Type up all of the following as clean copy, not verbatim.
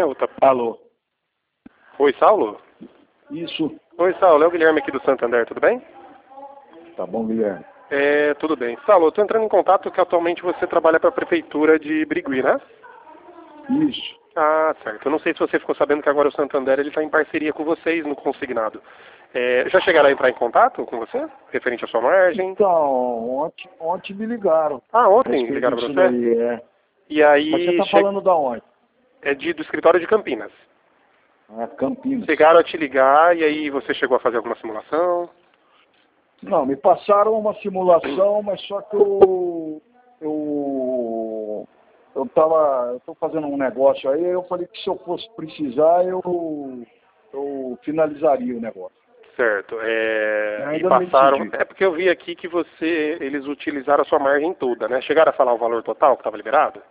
Outra. Alô? Oi, Saulo? Isso. Oi, Saulo. É o Guilherme aqui do Santander, tudo bem? Tá bom, Guilherme? Tudo bem. Saulo, eu estou entrando em contato que atualmente você trabalha para a Prefeitura de Birigui, né? Isso. Ah, certo. Eu não sei se você ficou sabendo que agora o Santander está em parceria com vocês no consignado. Já chegaram a entrar em contato com você? Referente à sua margem? Então, ontem me ligaram. Ah, ontem Respeito ligaram para disso você? daí, é. E aí... Mas você tá falando da onde? É do escritório de Campinas. Ah, Campinas. Chegaram a te ligar e aí você chegou a fazer alguma simulação? Não, me passaram uma simulação, mas só que eu tô fazendo um negócio aí, eu falei que se eu fosse precisar, eu finalizaria o negócio. Certo. E Ainda não passaram... decidi. É porque eu vi aqui que eles utilizaram a sua margem toda, né? Chegaram a falar o valor total que estava liberado?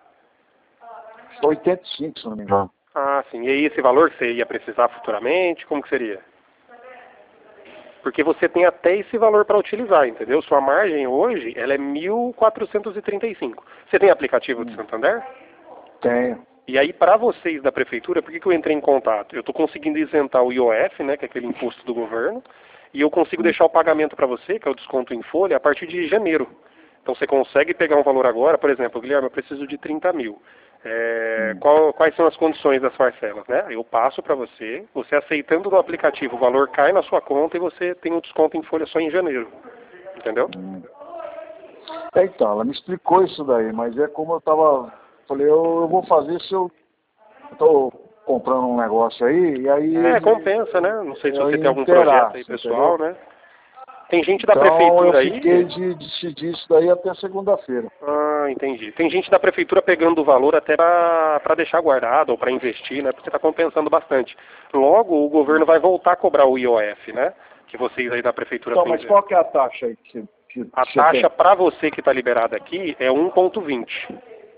85, se não me engano. Ah, sim. E aí esse valor que você ia precisar futuramente, como que seria? Porque você tem até esse valor para utilizar, entendeu? Sua margem hoje, ela é 1.435. Você tem aplicativo de Santander? Tenho. E aí, para vocês da Prefeitura, por que eu entrei em contato? Eu estou conseguindo isentar o IOF, né, que é aquele imposto do governo, e eu consigo deixar o pagamento para você, que é o desconto em folha, a partir de janeiro. Então você consegue pegar um valor agora, por exemplo, Guilherme, eu preciso de 30 mil. Quais são as condições das parcelas, né? Eu passo para você, você aceitando no aplicativo, o valor cai na sua conta e você tem um desconto em folha só em janeiro. Entendeu? Então, ela me explicou isso daí, mas é como eu tava... Falei, eu vou fazer se eu tô comprando um negócio aí, e aí... Compensa, né? Não sei se você tem algum inteirar, projeto aí pessoal, entendeu? né? Tem gente da Então Prefeitura eu aí... fiquei de decidir isso daí até segunda-feira. Ah, entendi. Tem gente da Prefeitura pegando o valor até para deixar guardado ou para investir, né? Porque está compensando bastante. Logo, o governo vai voltar a cobrar o IOF, né? Que vocês aí da Prefeitura... Então, mas qual que é a taxa aí que A você taxa tem? para você que está liberada aqui é 1,20.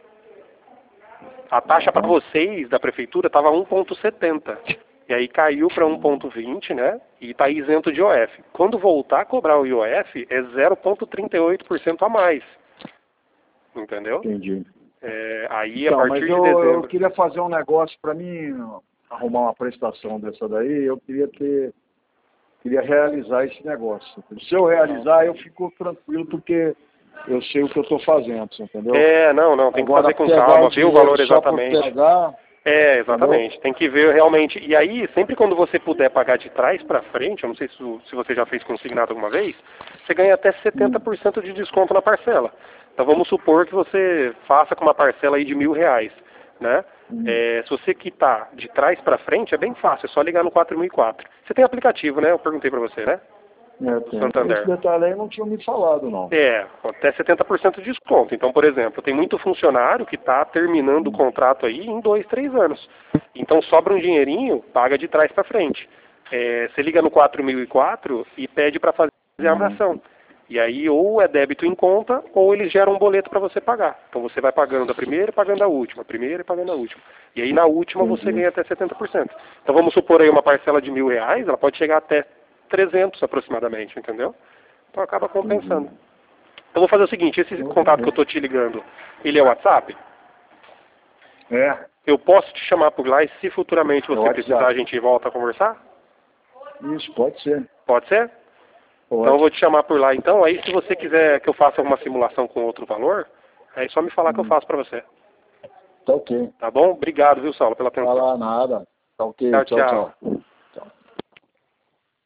A taxa para vocês da Prefeitura estava 1,70. E aí caiu para 1,20, né? E está isento de IOF. Quando voltar a cobrar o IOF, é 0,38% a mais. Entendeu? Entendi. Aí, a Então, partir mas de eu dezembro... queria fazer um negócio para mim, arrumar uma prestação dessa daí, eu queria realizar esse negócio. Se eu realizar, eu fico tranquilo, porque eu sei o que eu estou fazendo, entendeu? Não, tem que Agora, fazer com pegar calma, o ver o dinheiro valor só por exatamente. pegar... Exatamente. Tem que ver realmente. E aí, sempre quando você puder pagar de trás para frente, eu não sei se você já fez consignado alguma vez, você ganha até 70% de desconto na parcela. Então vamos supor que você faça com uma parcela aí de R$1.000, né? Se você quitar de trás para frente, é bem fácil, é só ligar no 4004. Você tem aplicativo, né? Eu perguntei para você, né? Santander. Esse detalhe aí não tinha me falado, não. Até 70% de desconto. Então, por exemplo, tem muito funcionário que está terminando o contrato aí em 2, 3 anos. Então, sobra um dinheirinho, paga de trás para frente. Você liga no 4004 e pede para fazer a ação. E aí, ou é débito em conta, ou eles geram um boleto para você pagar. Então, você vai pagando a primeira e pagando a última, a primeira e pagando a última. E aí, na última, você ganha até 70%. Então, vamos supor aí uma parcela de R$1.000, ela pode chegar até 300 aproximadamente, entendeu? Então acaba compensando. Então vou fazer o seguinte, esse contato que eu estou te ligando, ele é WhatsApp? Eu posso te chamar por lá e se futuramente você precisar, a gente volta a conversar? Isso, pode ser. Pode ser? Pode. Então eu vou te chamar por lá então, aí se você quiser que eu faça uma simulação com outro valor, aí é só me falar que eu faço para você. Tá ok. Tá bom? Obrigado, viu, Saulo, pela atenção. Não fala nada. Tá ok, Tchau, tchau. tchau.